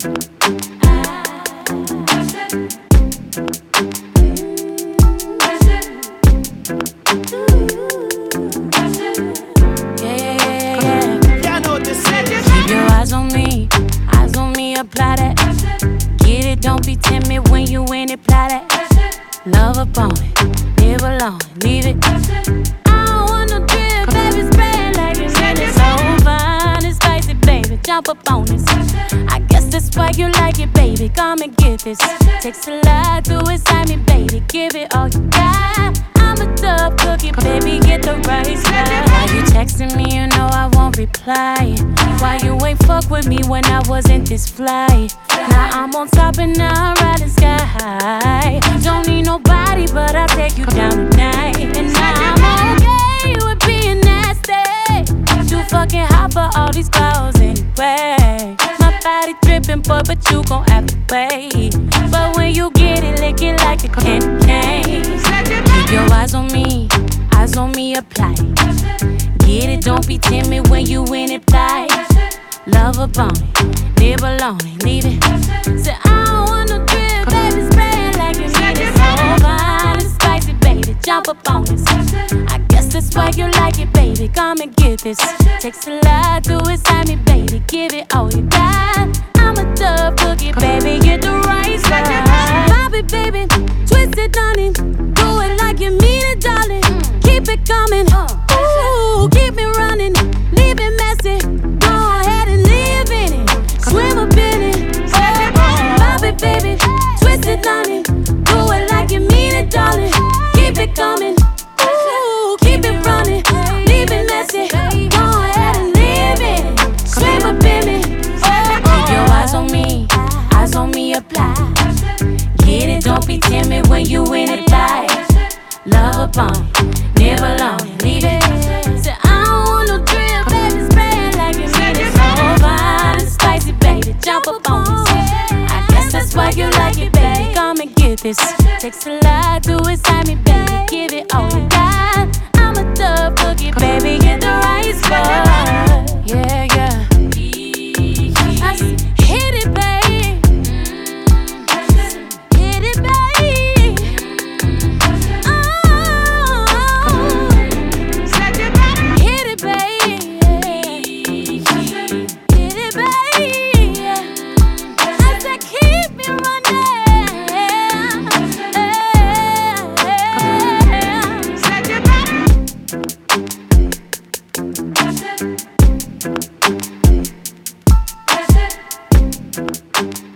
Apply that. Get it, don't be timid when you in it, apply that. Love up on it, live alone, leave it. I don't want no drip, baby, spray it like it's really so fine and spicy, baby, jump up on this. I guess that's why you like it, baby, come and get this. Takes a lot to excite me, baby, give it all you got. I'm a tough cookie, baby, get the right side. Why you texting me, you know I won't reply. Why you ain't fuck with me when I wasn't this fly? Now I'm on top and now I'm riding sky high. Don't need nobody, but I'll take you down tonight. And now I'm okay with being nasty. Too fucking hot for all these clothes anyway. My body dripping, boy, but you gon' have to wait. But when you get it, lick it like a candy cane. Keep your eyes on me, apply. Get it, don't be timid when you in it, apply. Love up on it, live alone and leave it. Say I don't want no drip, baby, spray it like you need it. So fine and spicy, baby, jump up on this. I guess that's why you like it, baby, come and get this. Takes a lot to excite me, baby, give it all you got. I'm a tough cookie, baby, get the right side. Pop it, baby, twist it, honey. Do it like you mean it, darling. Keep it coming, ooh, keep me running. Leave it messy, go ahead and live in it. Swim up in it, pop it, baby, twist it, honey. Do it like you mean it, darling. Keep it coming, ooh, keep it running. Leave it messy, go ahead and live in it. Swim up in it. Keep your eyes on me, apply. Get it, don't be timid when you in it, apply. Love upon it, live alone and leave it. Say I don't want no drip, baby, spray it like you mean it. So fine and spicy, baby, jump up on this. I guess that's why you like it, baby, come and get this. Takes a lot to excite me, baby, give it all you got. I'm a tough cookie, baby, get the right spot. Yeah, yeah. Hit it, baby. Hit it, baby. Oh, hit it, baby. Hit it, baby. I said keep me running.